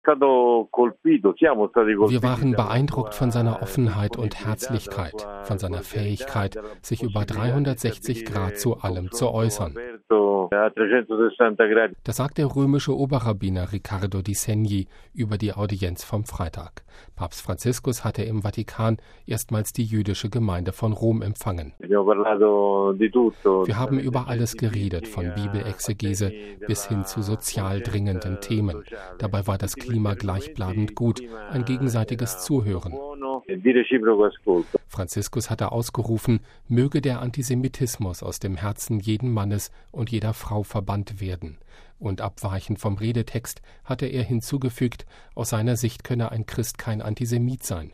Wir waren beeindruckt von seiner Offenheit und Herzlichkeit, von seiner Fähigkeit, sich über 360 Grad zu allem zu äußern. Das sagt der römische Oberrabbiner Riccardo Di Segni über die Audienz vom Freitag. Papst Franziskus hatte im Vatikan erstmals die jüdische Gemeinde von Rom empfangen. Wir haben über alles geredet, von Bibelexegese bis hin zu sozial dringenden Themen. Dabei war das Klima gleichbleibend gut, ein gegenseitiges Zuhören. Franziskus hatte ausgerufen, möge der Antisemitismus aus dem Herzen jeden Mannes und jeder Frau verbannt werden. Und abweichend vom Redetext hatte er hinzugefügt, aus seiner Sicht könne ein Christ kein Antisemit sein.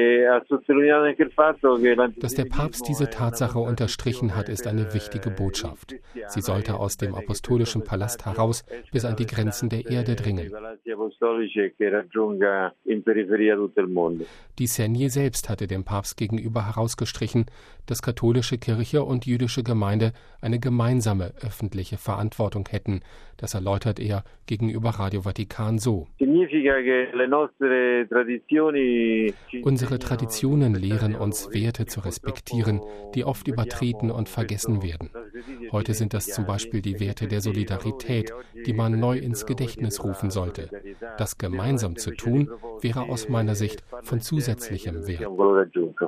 Dass der Papst diese Tatsache unterstrichen hat, ist eine wichtige Botschaft. Sie sollte aus dem apostolischen Palast heraus bis an die Grenzen der Erde dringen. Di Segni selbst hatte dem Papst gegenüber herausgestrichen, dass katholische Kirche und jüdische Gemeinde eine gemeinsame öffentliche Verantwortung hätten. Das erläutert er gegenüber Radio Vatikan so. Unsere Traditionen lehren uns, Werte zu respektieren, die oft übertreten und vergessen werden. Heute sind das zum Beispiel die Werte der Solidarität, die man neu ins Gedächtnis rufen sollte. Das gemeinsam zu tun, wäre aus meiner Sicht von zusätzlichem Wert.